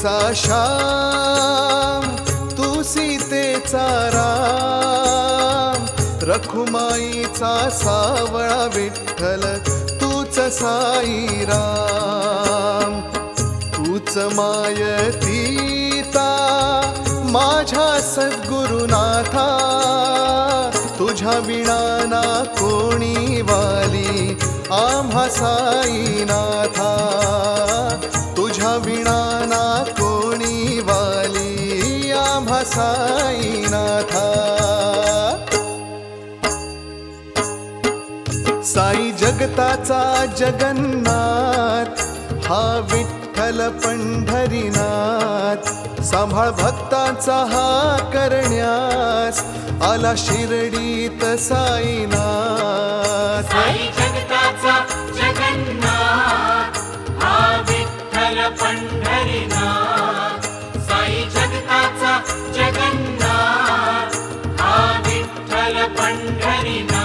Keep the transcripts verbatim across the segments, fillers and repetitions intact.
लंकेचा श्याम, तू सीतेचा राम, रखुमाईचा सावळा विठ्ठल, तूच साई राम. तूच मायतीता माझ्या सद्गुरुनाथा, तुझ्या विना ना कोणी वाली आम्हा साईनाथा, तुझ्या विना ना कोणी वाली आम्हा साईनाथा. साई जगताचा जगन्नाथ, हा विठ्ठल पंढरीनाथ, सांभाळ भक्तांचा हा करण्यास, आला शिर्डीत साईनाथ. साई जगताचा जगन्नाथ, हा विठ्ठल पंढरीनाथ. साई जगताचा जगन्नाथ, हा विठ्ठल पंढरीनाथ.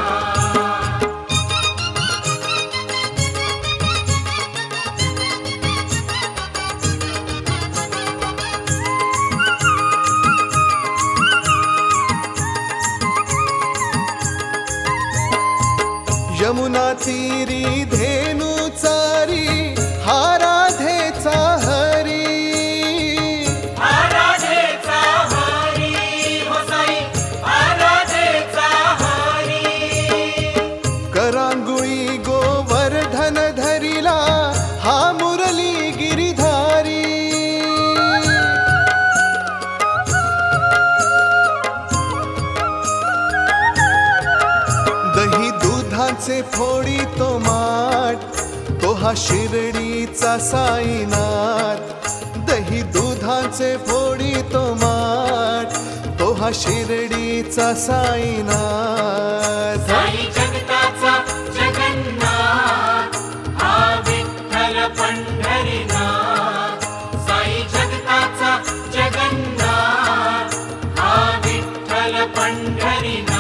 यमुना तीरी धेनु चारी, हा राधेचा हरी, हा राधेचा हरी, हो साई, हा राधेचा हरी. करांगुळी गोवर्धन धरिला, हा मुरली गिरिधारी. दही दुधाचे फोडी तो माठ, तो हा शिर्डीचा साईनाथ. दही दुधाचे फोडी तो माठ, तो हा शिर्डीचा साईनाथ. साई जगताचा जगन्नाथ, हा विठ्ठल पंढरीनाथ. साई जगताचा जगन्नाथ, हा विठ्ठल पंढरीनाथ.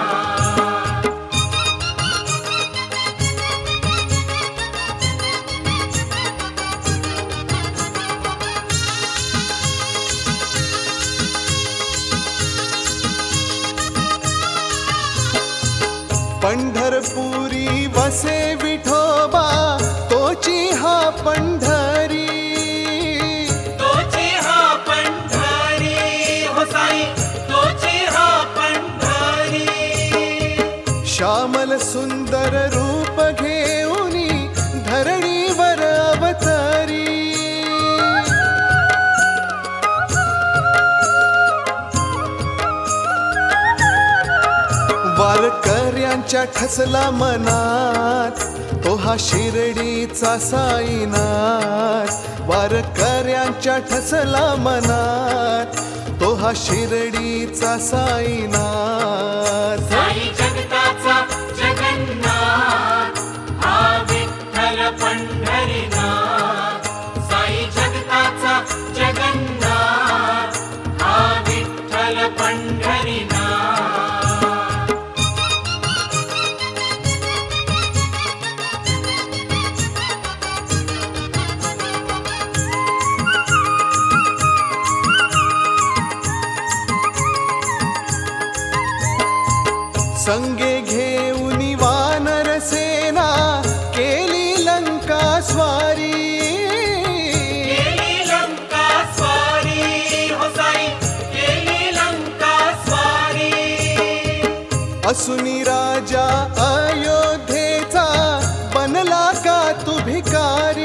पंढरपुरी वसे विठोबा, तोची हा पंढरी. तोची हा पंढरी, हो साई, तोची हा पंढरी. श्यामल सुंदर रूप घेऊनी, धरणीवर अवतरी. वारकऱ्यांच्या ठसला मनात, तो हा शिर्डीचा साईनाथ. वारकऱ्यांच्या ठसला मनात, तो हा शिर्डीचा साईनाथ. साई जगताचा जगन्नाथ, हा विठ्ठल पंढरीनाथ. साई जगताचा जगन्नाथ, हा विठ्ठल पंढरीनाथ. संगे घेऊनी वानर सेना, केली लंका स्वारी. केली लंका स्वारी, हो साई, केली लंका स्वारी. असुनी राजा अयोध्येचा, बनला का तू भिकारी.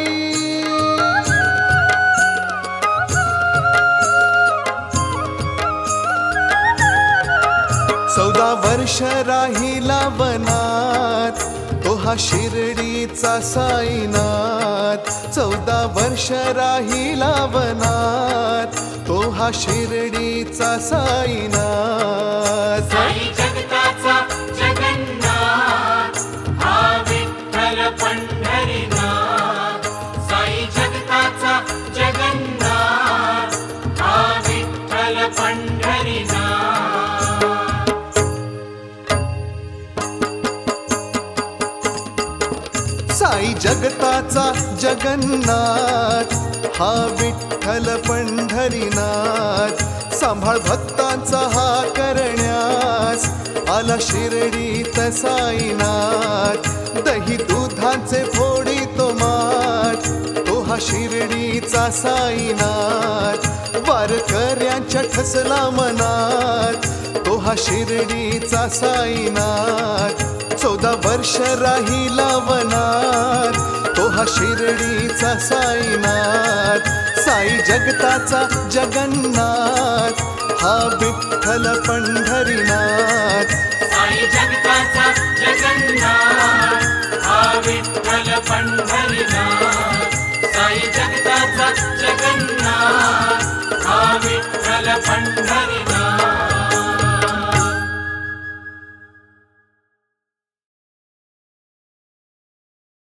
चौदा वर्ष राहिला वनात, तो हा शिर्डीचा साईनाथ. चौदा वर्ष राहिला वनात, तो हा शिर्डीचा साईनाथ. साई जगताचा जगन्नाथ, हा विठ्ठल पंढरीनाथ. साई जगताचा जगन्नाथ, हा विठ्ठल पंढरीनाथ. साई जगताचा जगन्नाथ, हा विठ्ठल पंढरीनाथ. सांभाळ भक्तांचा हा करण्यास आला शिर्डीत साईनाथ. दही दुधाचे फोडी तो माठ, तो हा शिर्डीचा साईनाथ. वारकऱ्यांच्या ठसला मनात, तो हा शिर्डीचा साईनाथ. चौदा वर्ष राहिला वनात, तो हा शिर्डीचा साईनाथ. साई जगताचा जगन्नाथ, हा विठ्ठल पंढरीनाथ. साई जगताचा जगन्नाथ, हा विठ्ठल पंढरीनाथ. साई जगताचा